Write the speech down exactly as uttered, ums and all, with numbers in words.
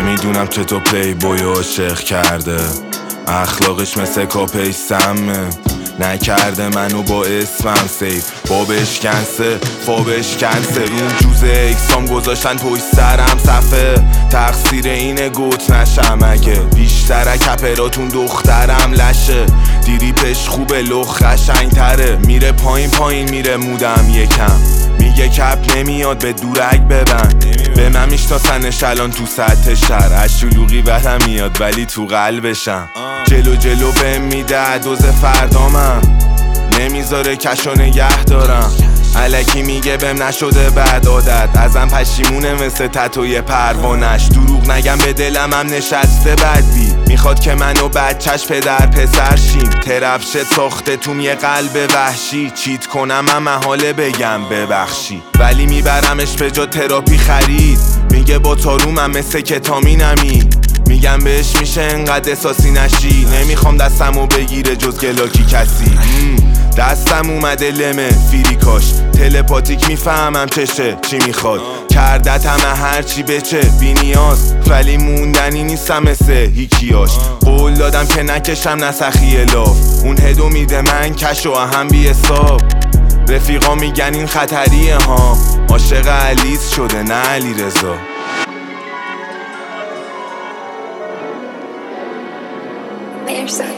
نمیدونم چطور پلی بوی عاشق کرده، اخلاقش مثل کاپی سمه، نکرده منو با اسمم سیف، بابش کنسه فابش کنسه، رون جوزه اکسام گذاشتن پشت سرم صفه، تقصیر اینه گوت نشم اگه بیشتر کپراتون دخترم لشه، دیریپش خوبه لخ قشنگ تره، میره پایین پایین میره مودم یکم، میگه کپ نمیاد به دورک ببند، به من میشناسنش الان تو سطح شهر، از شلوغی بدم میاد ولی تو قلبشم، جلو جلو بهم میده دوز فردامم، نمیذاره کشو نگه دارم، الکی میگه بهم نشده بعد عادت، ازم پشیمونه مثل تتوی پروانش، دروغ نگم به دلم هم نشسته بدبی، میخواد که منو بچهش پدر پسر شیم، ترپشه ساخته توم یه قلب وحشی، چیت کنم هم محاله بگم ببخشی، ولی میبرمش به جا تراپی خرید، میگه با تارومم مثل کتامینمی، میگم بهش میشه انقدر احساسی نشی، نمیخوام دستمو بگیره جز گلاکی کسی، دستم اومده لمه فیریکاش، تلپاتیک میفهمم چشه چی میخواد، کردت همه هرچی بچه بی نیاز، ولی موندنی نیستم مثل هیکیاش، قول دادم که نکشم نسخی لاف، اون هدو میده من کش و هم بی حساب، رفیقا میگن این خطریه ها، عاشق علیز شده نه علی رضا. مرسی.